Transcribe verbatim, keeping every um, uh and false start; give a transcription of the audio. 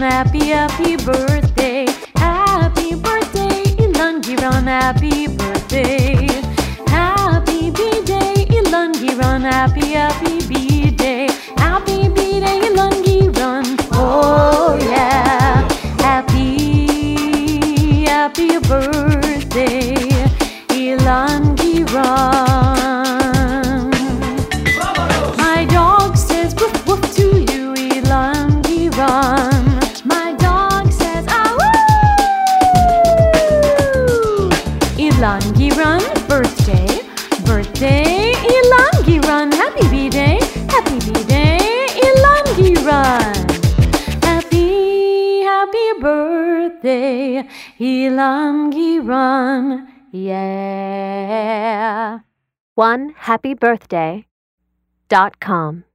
happy, happy birthday. Happy birthday, Ilangiran, happy birthday. Happy B-Day, Ilangiran, happy, happy B-Day. Happy B-Day, Ilangiran, oh yeah. Happy, happy birthday, Ilangiran. My dog says woof woof to you, Ilangiran. My dog says ah woo. Ilangiran, birthday, birthday, Ilangiran. Happy B-Day, happy B-Day, Ilangiran. Happy, happy birthday, Ilangiran. Yeah. one happy birthday dot com